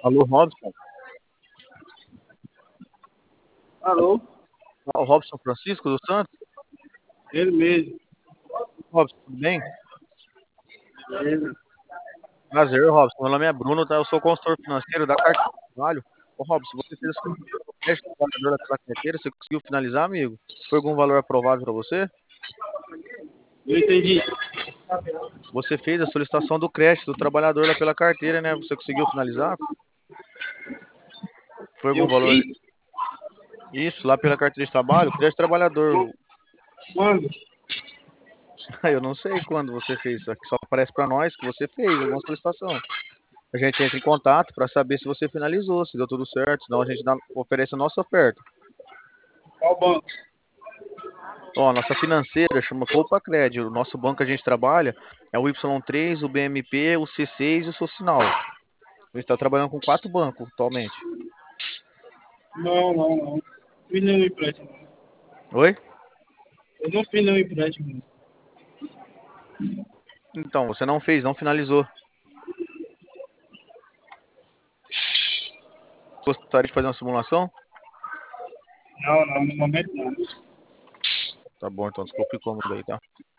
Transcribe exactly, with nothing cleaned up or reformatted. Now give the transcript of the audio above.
Alô, Robson? Alô? Ah, o Robson Francisco dos Santos? Ele mesmo. Robson, tudo bem? Ele. Prazer, Robson. Meu nome é Bruno, tá? Eu sou consultor financeiro da carteira de trabalho. Ô, Robson, você fez a solicitud do crédito do trabalhador pela carteira, você conseguiu finalizar, amigo? Foi algum valor aprovado para você? Não entendi. Você fez a solicitação do crédito do trabalhador lá pela carteira, né? Você conseguiu finalizar? Foi algum Eu valor? fiz? Isso, lá pela carteira de trabalho? Crédito do trabalhador. Quando? Eu não sei quando você fez, só que só aparece para nós que você fez alguma solicitação. A gente entra em contato para saber se você finalizou, se deu tudo certo, senão a gente dá, oferece a nossa oferta. Qual banco? Ó, a nossa financeira chama Poupa Crédito. O nosso banco que a gente trabalha é o Y três, o B M P, o C seis e o Socinal. A gente está trabalhando com quatro bancos atualmente. Não, não, não. Fiz nenhum empréstimo. Oi? Eu não fiz nenhum empréstimo. Então, você não fez, não finalizou. Gostaria de fazer uma simulação? Não, não, no momento não. Tá bom, então desculpe o incômodo aí, tá?